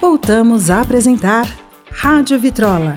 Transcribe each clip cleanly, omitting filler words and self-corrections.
Voltamos a apresentar Rádio Vitrola.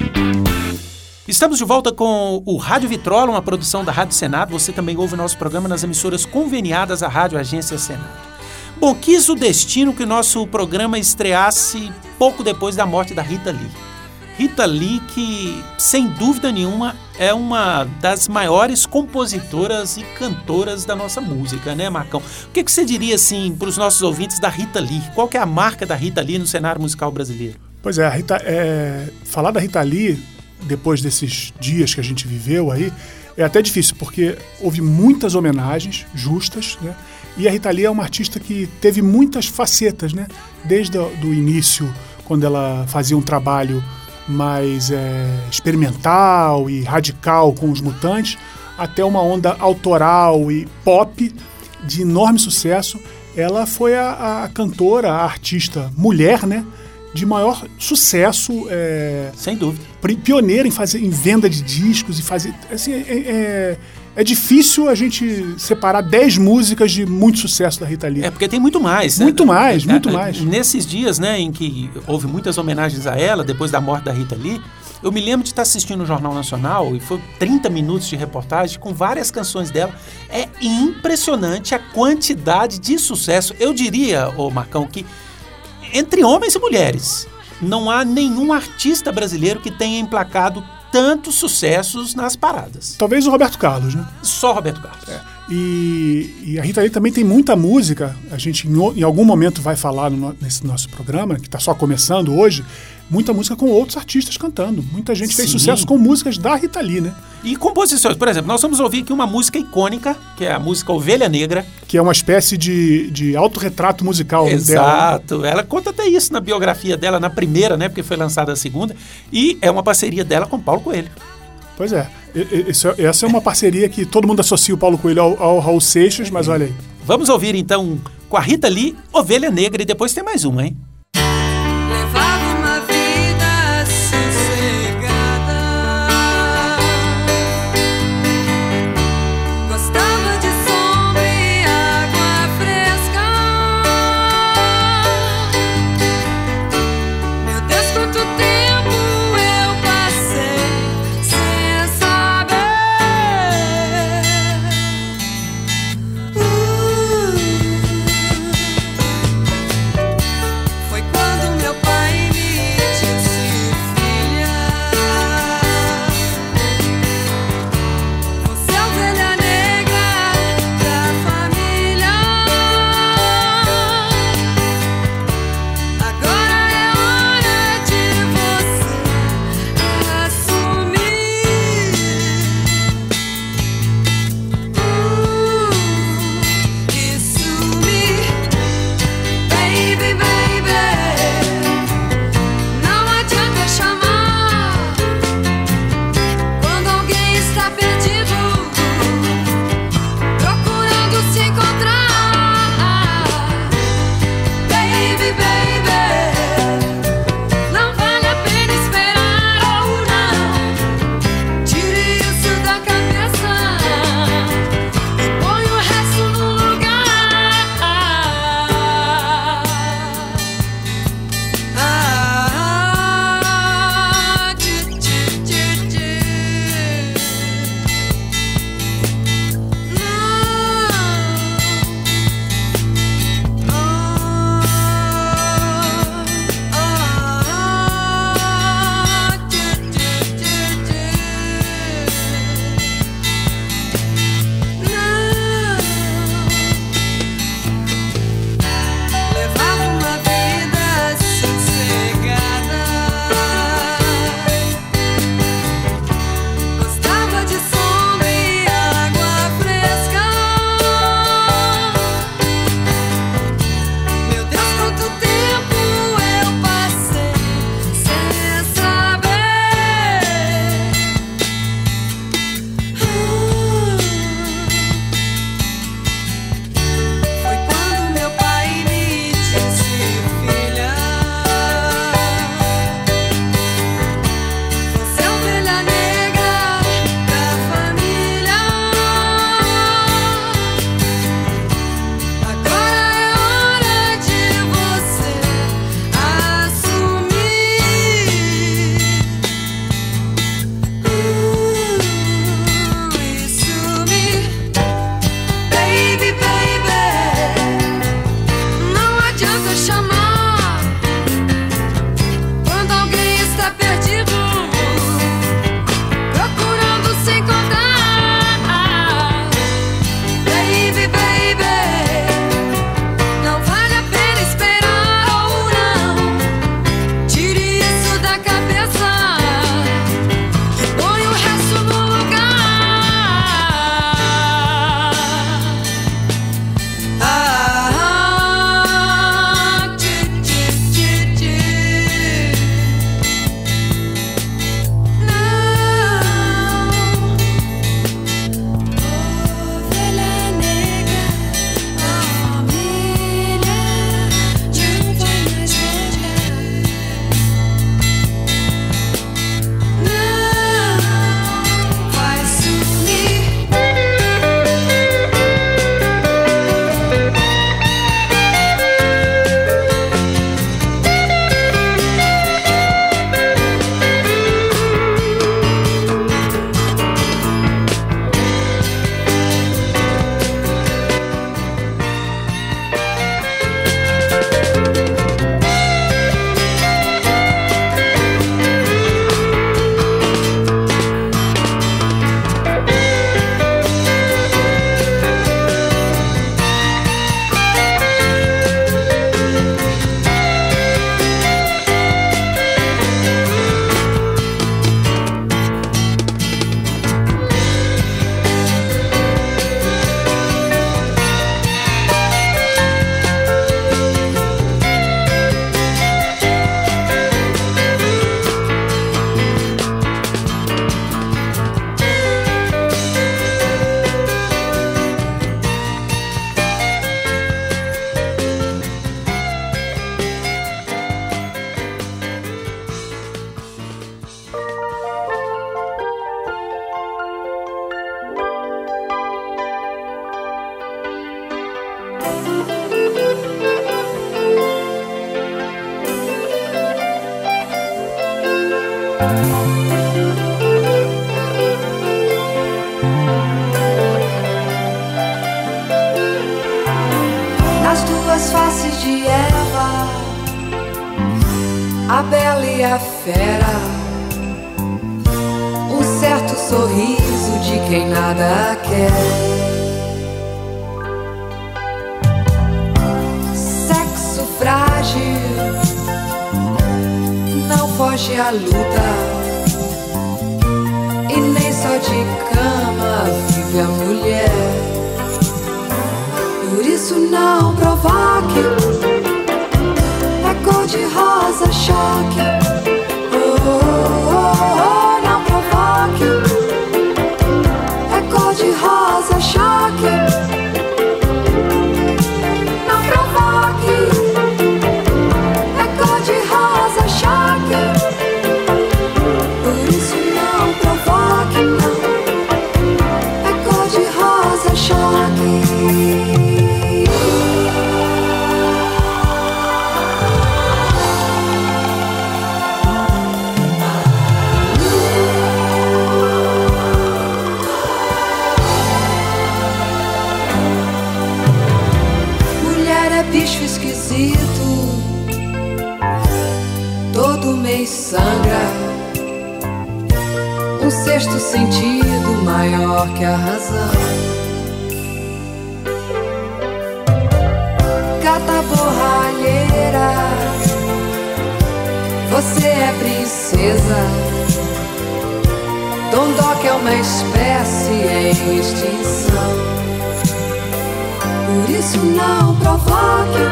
Estamos de volta com o Rádio Vitrola, uma produção da Rádio Senado. Você também ouve o nosso programa nas emissoras conveniadas à Rádio Agência Senado. Bom, quis o destino que o nosso programa estreasse pouco depois da morte da Rita Lee. Rita Lee, que, sem dúvida nenhuma, é uma das maiores compositoras e cantoras da nossa música, né, Marcão? O que você diria, assim, para os nossos ouvintes da Rita Lee? Qual que é a marca da Rita Lee no cenário musical brasileiro? Pois é, falar da Rita Lee, depois desses dias que a gente viveu aí, é até difícil, porque houve muitas homenagens justas, né? E a Rita Lee é uma artista que teve muitas facetas, né? Desde o início, quando ela fazia um trabalho mais experimental e radical com os Mutantes, até uma onda autoral e pop de enorme sucesso. Ela foi a cantora, a artista mulher, né, de maior sucesso. Sem dúvida. Pioneira em venda de discos e fazer... Assim, é difícil a gente separar 10 músicas de muito sucesso da Rita Lee. Porque tem muito mais, né? Muito mais. Nesses dias, né, em que houve muitas homenagens a ela, depois da morte da Rita Lee, eu me lembro de estar assistindo o Jornal Nacional e foi 30 minutos de reportagem com várias canções dela. É impressionante a quantidade de sucesso. Eu diria, Marcão, que entre homens e mulheres, não há nenhum artista brasileiro que tenha emplacado tantos sucessos nas paradas. Talvez o Roberto Carlos, né? Só Roberto Carlos. E a Rita Lee também tem muita música. A gente em algum momento vai falar nesse nosso programa, que está só começando hoje, muita música com outros artistas cantando. Muita gente fez sucesso com músicas da Rita Lee, né? E composições. Por exemplo, nós vamos ouvir aqui uma música icônica, que é a música Ovelha Negra. Que é uma espécie de autorretrato musical dela. Exato. Ela conta até isso na biografia dela, na primeira, né? Porque foi lançada a segunda. E é uma parceria dela com Paulo Coelho. Pois é. Essa é uma parceria que todo mundo associa o Paulo Coelho ao Raul Seixas, mas olha aí. Vamos ouvir, então, com a Rita Lee, Ovelha Negra, e depois tem mais uma, hein? Nas duas faces de Eva, a bela e a fera, um certo sorriso de quem nada quer. Sexo frágil, não foge à luta, e nem só de cama vive a mulher. Por isso não provoque, é cor de rosa choque. Oh, oh, oh, não provoque, é cor de rosa choque. Não provoque, é cor de rosa choque. Por isso não provoque, não, é cor de rosa choque. Bicho esquisito, todo mês sangra, um sexto sentido maior que a razão. Gata borralheira, você é princesa. Dondoca é uma espécie em extinção. Por isso não provoque,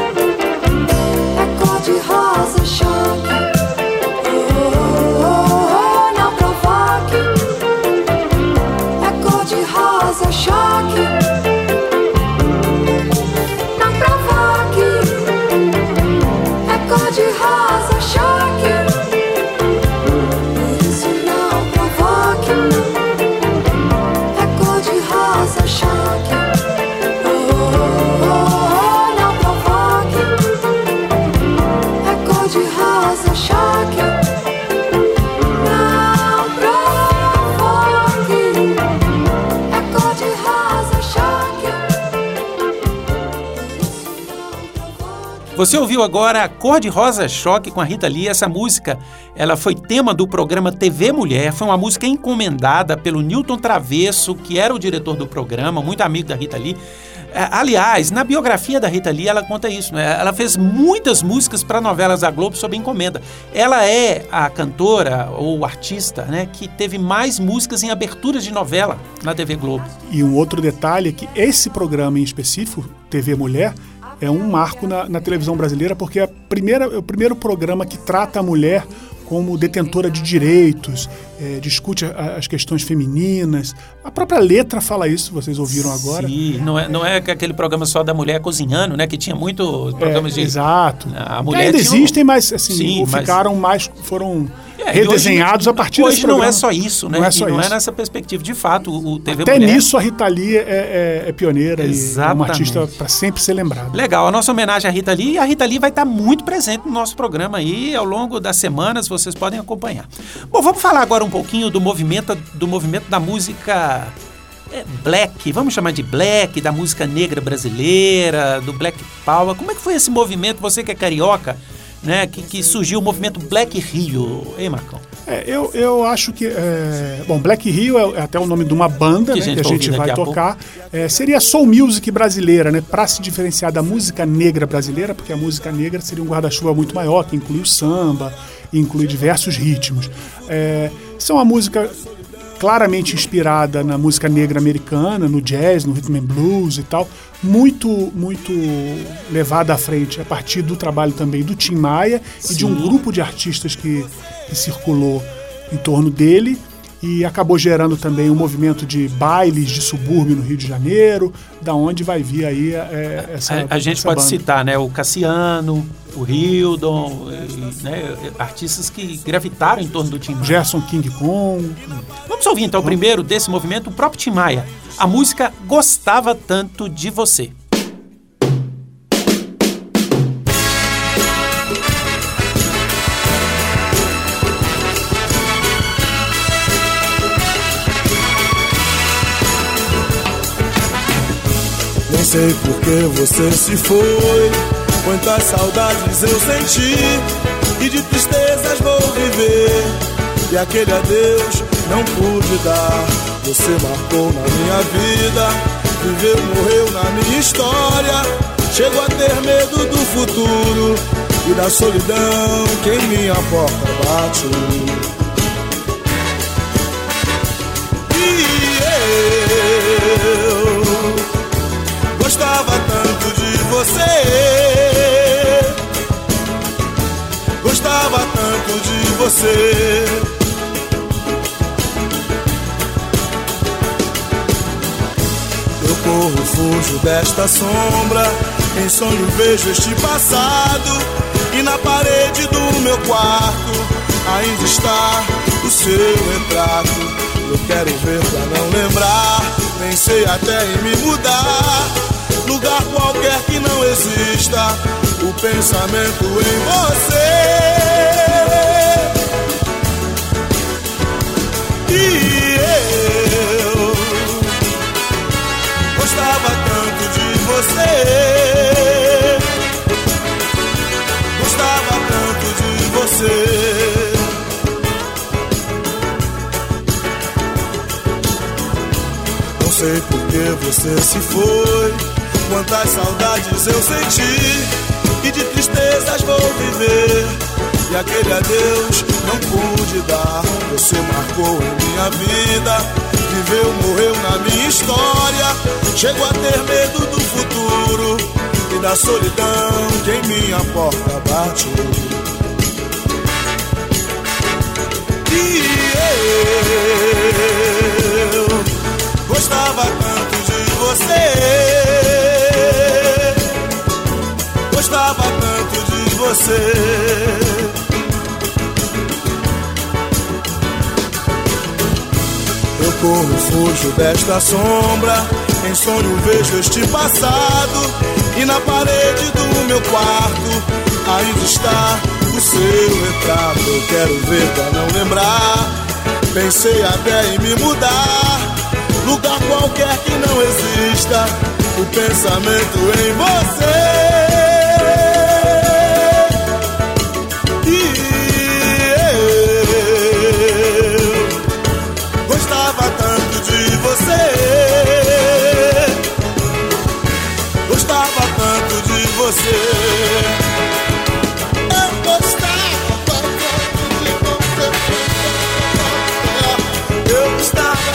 é cor de rosa choque. Oh, oh, oh, não provoque, é cor de rosa choque. Não provoque, é cor de rosa choque. Por isso não provoque, não, é cor de rosa choque. Você ouviu agora a Cor de Rosa Choque com a Rita Lee. Essa música, ela foi tema do programa TV Mulher. Foi uma música encomendada pelo Newton Travesso, que era o diretor do programa, muito amigo da Rita Lee. Aliás, na biografia da Rita Lee, ela conta isso, né? Ela fez muitas músicas para novelas da Globo sob encomenda. Ela é a cantora ou artista, né, que teve mais músicas em aberturas de novela na TV Globo. E um outro detalhe é que esse programa em específico, TV Mulher, é um marco na televisão brasileira, porque é o primeiro programa que trata a mulher como detentora de direitos, discute as questões femininas. A própria letra fala isso, vocês ouviram agora. Sim, não é aquele programa só da mulher cozinhando, né? Que tinha muitos programas de... Exato. A mulher ainda existem, mas assim, sim, ficaram mais... Foram redesenhados a partir desse programa. Hoje não é só isso, né? Não é só não isso. É nessa perspectiva. De fato, o TV Até Mulher... nisso a Rita Lee é pioneira. Exatamente. E é uma artista para sempre ser lembrada. Legal, a nossa homenagem à Rita Lee, e a Rita Lee vai estar muito presente no nosso programa aí ao longo das semanas, vocês podem acompanhar. Bom, vamos falar agora um pouquinho do movimento da música black, vamos chamar de black, da música negra brasileira, do Black Power. Como é que foi esse movimento, você que é carioca, né, que surgiu o movimento Black Rio, hein, Marcão? Eu acho que... Bom, Black Rio é até o nome de uma banda, né, que a gente vai tocar. Seria soul music brasileira, né, para se diferenciar da música negra brasileira, porque a música negra seria um guarda-chuva muito maior, que inclui o samba, inclui diversos ritmos. São uma música claramente inspirada na música negra americana, no jazz, no rhythm and blues e tal, muito levada à frente a partir do trabalho também do Tim Maia. Sim. E de um grupo de artistas que circulou em torno dele, e acabou gerando também um movimento de bailes de subúrbio no Rio de Janeiro, da onde vai vir aí a gente pode banda. Citar, né, o Cassiano, o Hildon, né, artistas que gravitaram em torno do Tim Maia. Gerson King Kong. Vamos ouvir então primeiro desse movimento o próprio Tim Maia. A música Gostava Tanto de Você. sei por que você se foi. Quantas saudades eu senti e de tristezas vou viver. E aquele adeus não pude dar. Você marcou na minha vida, viveu, morreu na minha história. Chego a ter medo do futuro e da solidão que em minha porta bate. E eu gostava tanto de você, gostava tanto de você. Eu corro, fujo desta sombra, em sonho vejo este passado, e na parede do meu quarto ainda está o seu retrato. Eu quero ver pra não lembrar, pensei até em me mudar, lugar qualquer que não exista o pensamento em você. E eu gostava tanto de você, gostava tanto de você. Não sei por que você se foi, quantas saudades eu senti e de tristezas vou viver. E aquele adeus não pude dar. Você marcou em minha vida, viveu, morreu na minha história. Chego a ter medo do futuro e da solidão que em minha porta bate. E eu gostava tanto de você, gostava tanto de você. Eu corro, fujo desta sombra, em sonho vejo este passado, e na parede do meu quarto ainda está o seu retrato. Eu quero ver pra não lembrar, pensei até em me mudar, lugar qualquer que não exista o pensamento em você. Gostava tanto de você, gostava tanto de você. Eu gostava tanto de você, eu gostava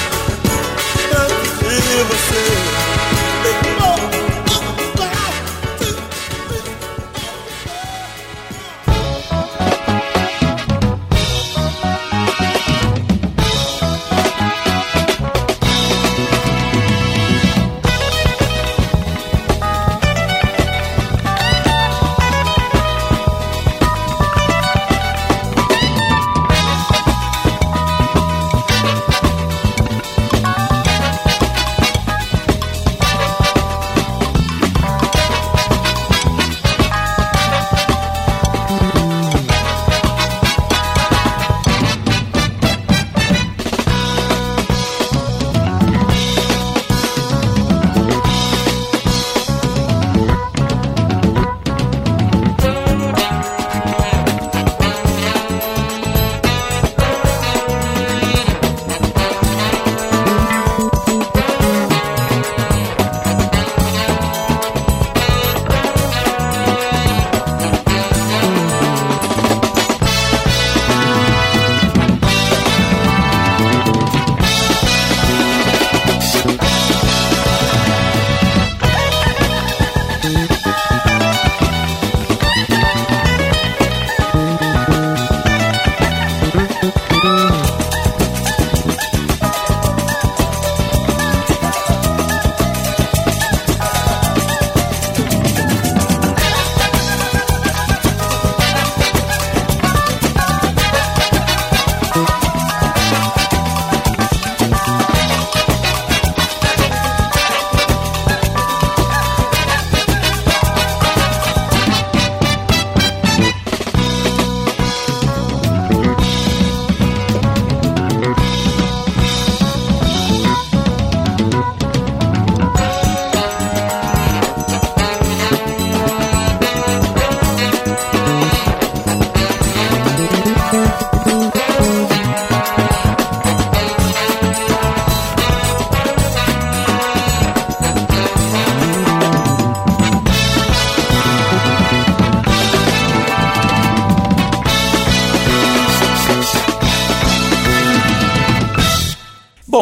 tanto de você.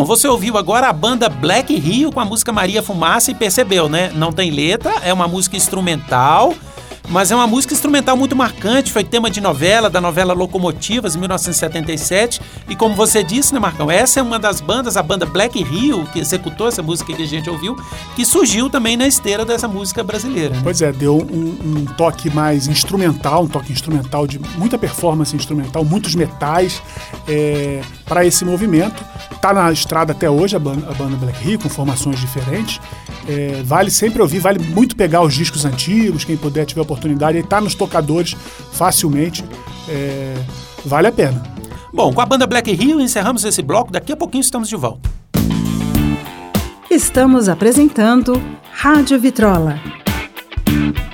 Bom, você ouviu agora a banda Black Rio com a música Maria Fumaça e percebeu, né? Não tem letra, é uma música instrumental, mas é uma música instrumental muito marcante, foi tema de novela, da novela Locomotivas, em 1977, e como você disse, né, Marcão, essa é uma das bandas, a banda Black Rio, que executou essa música que a gente ouviu, que surgiu também na esteira dessa música brasileira. Né? Pois é, deu um toque mais instrumental, um toque instrumental de muita performance instrumental, muitos metais para esse movimento. Está na estrada até hoje a banda Black Rio, com formações diferentes. Vale sempre ouvir, vale muito pegar os discos antigos, quem puder tiver oportunidade, está nos tocadores facilmente, vale a pena. Bom, com a banda Black Rio encerramos esse bloco, daqui a pouquinho estamos de volta. Estamos apresentando Rádio Vitrola.